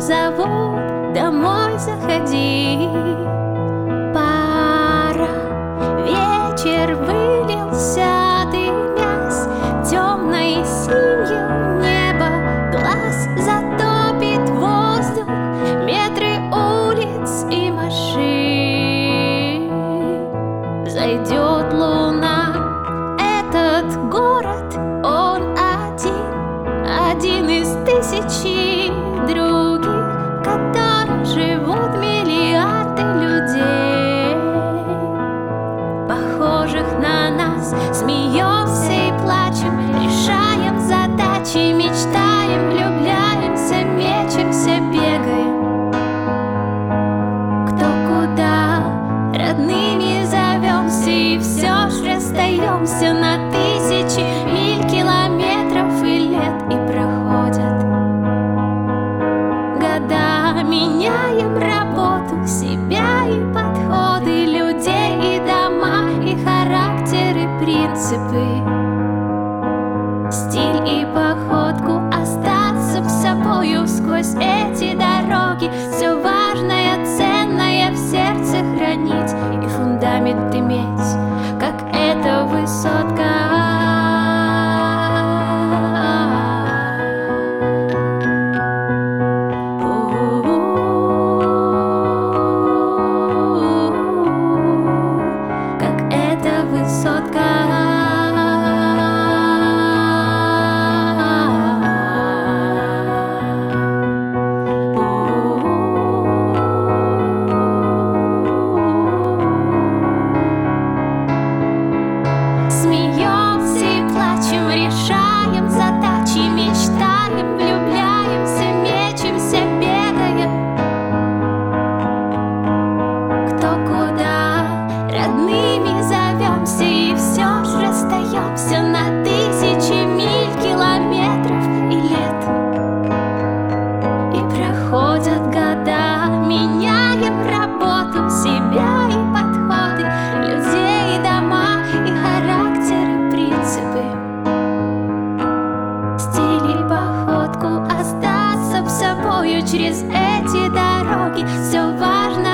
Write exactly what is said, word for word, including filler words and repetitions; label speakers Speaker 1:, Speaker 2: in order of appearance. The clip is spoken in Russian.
Speaker 1: зовут, домой заходи. Пора, вечер вылился, дымясь, темной синью небо, глаз затопит воздух, метры улиц и машин. Зайдет луна, этот город, он один, один из тысячи других, в которых живут миллиарды людей, похожих на нас. Смеемся и плачем, решаем задачи, мечтаем, влюбляемся, мечемся, бегаем. Кто куда, родными зовемся, и все ж расстаемся на тысячи миль, километров и лет, и проходят года. Меняем работу, себя и подходы, людей и дома, и характеры, принципы, стиль и походку. Остаться с собою сквозь эти дороги, все важное, ценное в сердце хранить и фундамент иметь, как эта высотка. Высотка. Смеемся и плачем, решаем задачи, мечтаем, влюбляемся, мечемся, бегаем. Кто куда, родными зовемся, и все ж расстаемся на тысячи миль, километров и лет, и проходят года. Меняем работу, себя и подходы, людей и дома, и характеры, принципы, стиль и походку. Остаться с собою через эти дороги, все важно,